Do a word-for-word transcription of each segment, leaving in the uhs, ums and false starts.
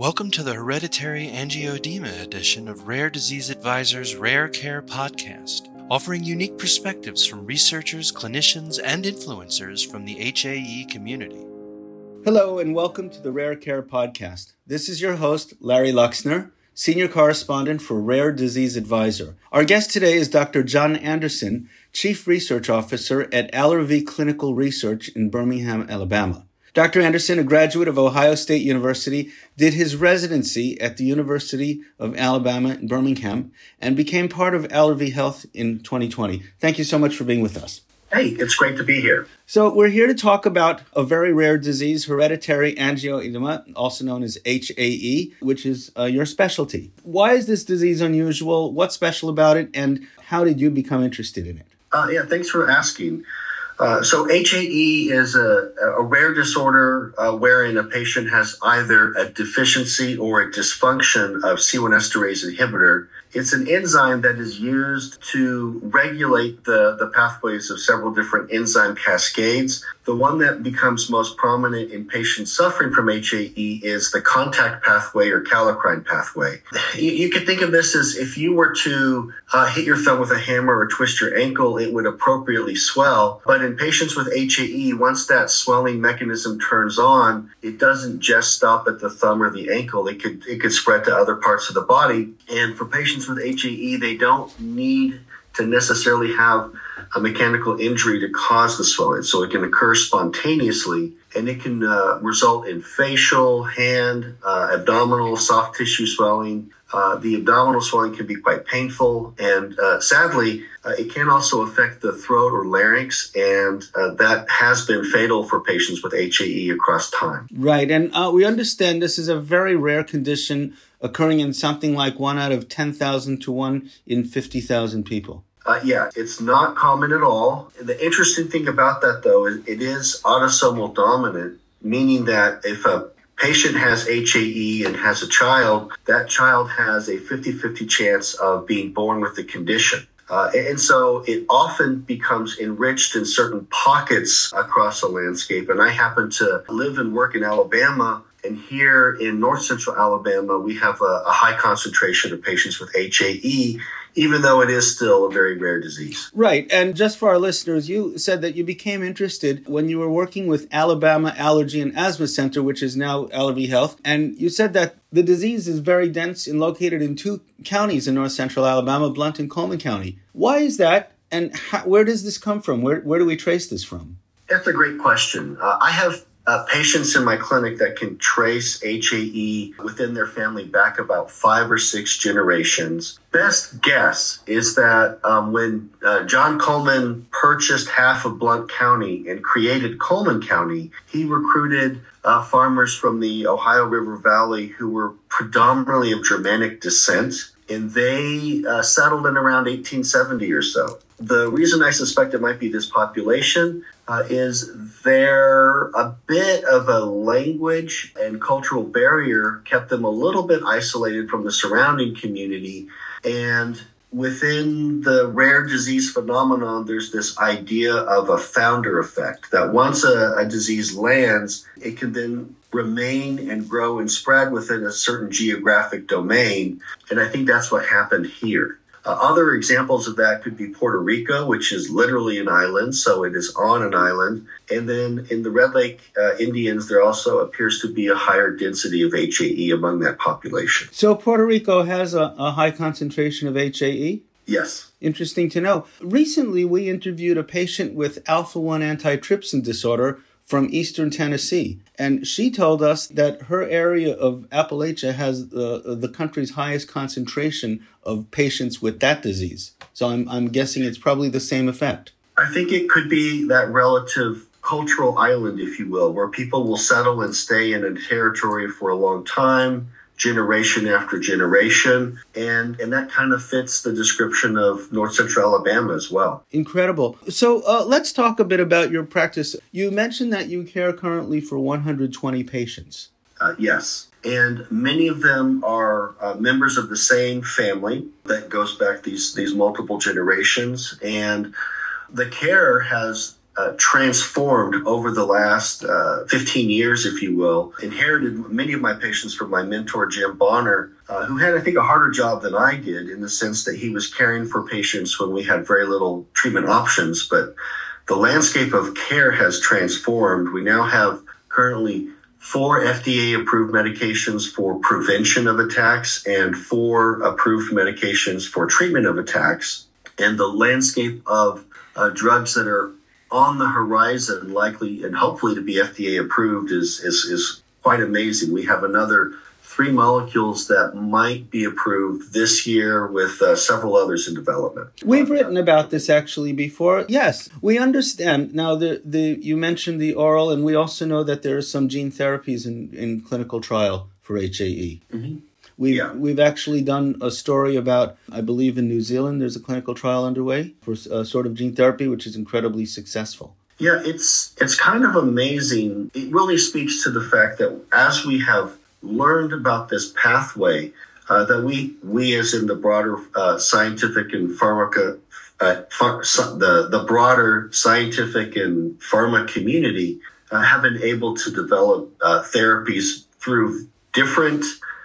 Welcome to the Hereditary Angioedema edition of Rare Disease Advisor's Rare Care podcast, offering unique perspectives from researchers, clinicians, and influencers from the H A E community. Hello, and welcome to the Rare Care podcast. This is your host, Larry Luxner, Senior Correspondent for Rare Disease Advisor. Our guest today is Doctor John Anderson, Chief Research Officer at Allervie Clinical Research in Birmingham, Alabama. Doctor Anderson, a graduate of Ohio State University, did his residency at the University of Alabama in Birmingham and became part of Allervie Health in twenty twenty. Thank you so much for being with us. Hey, it's great to be here. So we're here to talk about a very rare disease, hereditary angioedema, also known as H A E, which is uh, your specialty. Why is this disease unusual? What's special about it? And how did you become interested in it? Uh, yeah, thanks for asking. Uh, so H A E is a, a rare disorder uh, wherein a patient has either a deficiency or a dysfunction of C one esterase inhibitor. It's an enzyme that is used to regulate the, the pathways of several different enzyme cascades. The one that becomes most prominent in patients suffering from H A E is the contact pathway or kallikrein pathway. You, you could think of this as if you were to uh, hit your thumb with a hammer or twist your ankle, it would appropriately swell. But in patients with H A E, once that swelling mechanism turns on, it doesn't just stop at the thumb or the ankle. It could it could spread to other parts of the body. And for patients with H A E, they don't need to necessarily have a mechanical injury to cause the swelling. So it can occur spontaneously, and it can uh, result in facial, hand, uh, abdominal, soft tissue swelling. Uh, the abdominal swelling can be quite painful, and uh, sadly, uh, it can also affect the throat or larynx, and uh, that has been fatal for patients with H A E across time. Right, and uh, we understand this is a very rare condition occurring in something like one out of ten thousand to one in fifty thousand people. Uh, yeah, it's not common at all. The interesting thing about that, though, is it is autosomal dominant, meaning that if a patient has H A E and has a child, that child has a fifty-fifty chance of being born with the condition. Uh, and so it often becomes enriched in certain pockets across the landscape. And I happen to live and work in Alabama. And here in north central Alabama, we have a, a high concentration of patients with H A E, even though it is still a very rare disease. Right. And just for our listeners, you said that you became interested when you were working with Alabama Allergy and Asthma Center, which is now Allervie Health. And you said that the disease is very dense and located in two counties in north central Alabama, Blount and Coleman County. Why is that? And how, where does this come from? Where, where do we trace this from? That's a great question. Uh, I have Uh, patients in my clinic that can trace H A E within their family back about five or six generations. Best guess is that um, when uh, John Coleman purchased half of Blount County and created Coleman County, he recruited uh, farmers from the Ohio River Valley who were predominantly of Germanic descent, and they uh, settled in around eighteen seventy or so. The reason I suspect it might be this population uh, is there a bit of a language and cultural barrier kept them a little bit isolated from the surrounding community. And within the rare disease phenomenon, there's this idea of a founder effect, that once a, a disease lands, it can then remain and grow and spread within a certain geographic domain. And I think that's what happened here. Uh, other examples of that could be Puerto Rico, which is literally an island, so it is on an island. And then in the Red Lake uh, Indians, there also appears to be a higher density of H A E among that population. So Puerto Rico has a, a high concentration of H A E? Yes. Interesting to know. Recently, we interviewed a patient with alpha one antitrypsin disorder from eastern Tennessee. And she told us that her area of Appalachia has uh, the country's highest concentration of patients with that disease. So I'm, I'm guessing it's probably the same effect. I think it could be that relative cultural island, if you will, where people will settle and stay in a territory for a long time, generation after generation, and and that kind of fits the description of north central Alabama as well. Incredible. So uh, let's talk a bit about your practice. You mentioned that you care currently for one hundred twenty patients. Uh, yes, and many of them are uh, members of the same family that goes back these these multiple generations, and the care has uh, transformed over the last uh, fifteen years, if you will. Inherited many of my patients from my mentor, Jim Bonner, uh, who had, I think, a harder job than I did in the sense that he was caring for patients when we had very little treatment options. But the landscape of care has transformed. We now have currently four F D A-approved medications for prevention of attacks and four approved medications for treatment of attacks. And the landscape of uh, drugs that are on the horizon, likely and hopefully to be F D A-approved, is, is, is quite amazing. We have another three molecules that might be approved this year with uh, several others in development. We've written about this actually before. Yes, we understand. Now, the, the you mentioned the oral, and we also know that there are some gene therapies in, in clinical trial for H A E. Mm-hmm. We've, yeah. we've actually done a story about, I believe in New Zealand, there's a clinical trial underway for a sort of gene therapy, which is incredibly successful. Yeah, it's it's kind of amazing. It really speaks to the fact that as we have learned about this pathway, uh, that we, we as in the broader uh, scientific and pharmaca, uh, phar- the, the broader scientific and pharma community uh, have been able to develop uh, therapies through different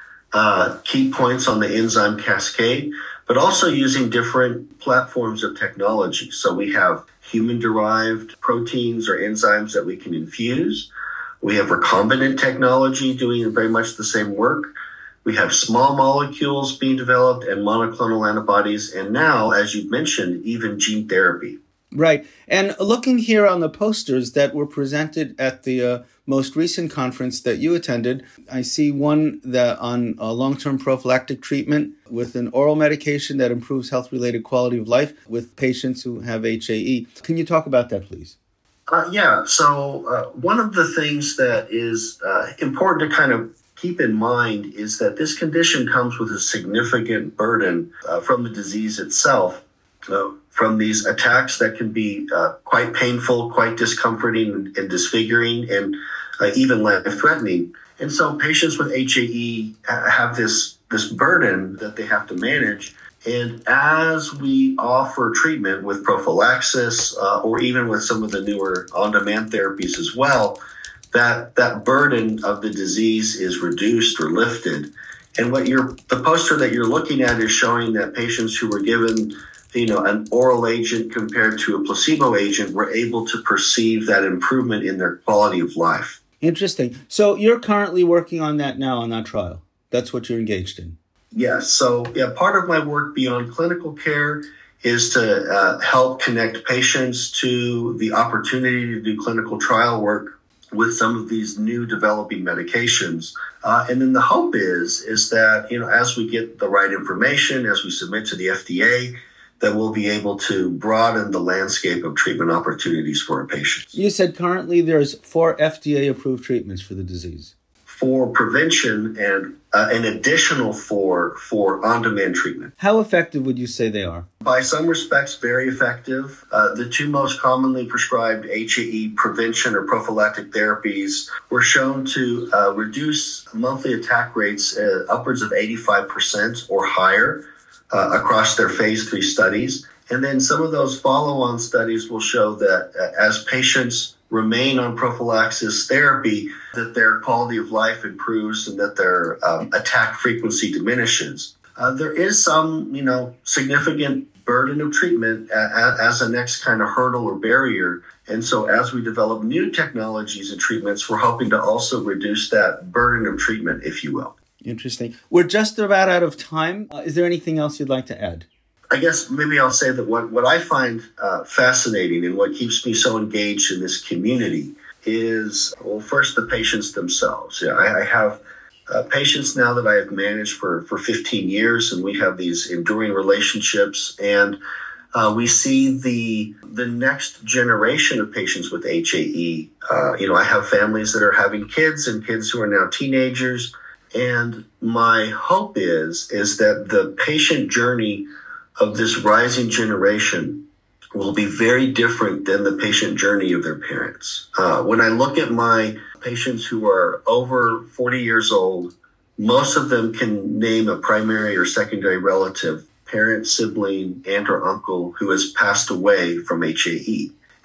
uh, key points on the enzyme cascade, but also using different platforms of technology. So we have human-derived proteins or enzymes that we can infuse. We have recombinant technology doing very much the same work. We have small molecules being developed and monoclonal antibodies. And now, as you mentioned, even gene therapy. Right. And looking here on the posters that were presented at the uh, most recent conference that you attended, I see one that on a long-term prophylactic treatment with an oral medication that improves health-related quality of life with patients who have H A E. Can you talk about that, please? Uh, yeah, so uh, one of the things that is uh, important to kind of keep in mind is that this condition comes with a significant burden uh, from the disease itself, uh, from these attacks that can be uh, quite painful, quite discomforting and, and disfiguring, and uh, even life-threatening. And so patients with H A E have this, this burden that they have to manage. And as we offer treatment with prophylaxis uh, or even with some of the newer on-demand therapies as well, that that burden of the disease is reduced or lifted. And what you're the poster that you're looking at is showing that patients who were given, you know, an oral agent compared to a placebo agent were able to perceive that improvement in their quality of life. Interesting. So you're currently working on that now on that trial. That's what you're engaged in. Yes. So yeah, part of my work beyond clinical care is to uh, help connect patients to the opportunity to do clinical trial work with some of these new developing medications. Uh, and then the hope is, is that, you know, as we get the right information, as we submit to the F D A, that we'll be able to broaden the landscape of treatment opportunities for our patients. You said currently there's four F D A-approved treatments for the disease. For prevention and uh, an additional four for on-demand treatment. How effective would you say they are? By some respects, very effective. Uh, the two most commonly prescribed H A E prevention or prophylactic therapies were shown to uh, reduce monthly attack rates uh, upwards of eighty-five percent or higher uh, across their phase three studies. And then some of those follow-on studies will show that uh, as patients remain on prophylaxis therapy, that their quality of life improves and that their um, attack frequency diminishes. Uh, there is some, you know, significant burden of treatment a- a- as a next kind of hurdle or barrier. And so as we develop new technologies and treatments, we're hoping to also reduce that burden of treatment, if you will. Interesting. We're just about out of time. Uh, is there anything else you'd like to add? I guess maybe I'll say that what, what I find uh, fascinating and what keeps me so engaged in this community is, well, first, the patients themselves. Yeah, I, I have uh, patients now that I have managed for, for fifteen years, and we have these enduring relationships. And uh, we see the the next generation of patients with H A E. Uh, you know, I have families that are having kids and kids who are now teenagers. And my hope is, is that the patient journey of this rising generation will be very different than the patient journey of their parents. Uh, when I look at my patients who are over forty years old, most of them can name a primary or secondary relative, parent, sibling, aunt or uncle who has passed away from H A E.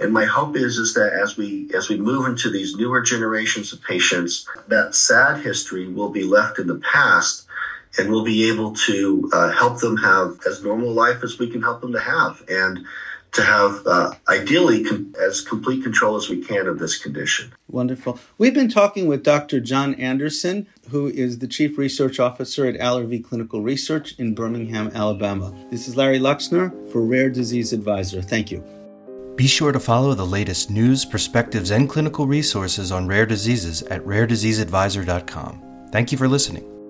And my hope is, is that as we as we move into these newer generations of patients, that sad history will be left in the past, and we'll be able to uh, help them have as normal life as we can help them to have, and to have uh, ideally com- as complete control as we can of this condition. Wonderful. We've been talking with Doctor John Anderson, who is the Chief Research Officer at Allergy Clinical Research in Birmingham, Alabama. This is Larry Luxner for Rare Disease Advisor. Thank you. Be sure to follow the latest news, perspectives, and clinical resources on rare diseases at rare disease advisor dot com. Thank you for listening.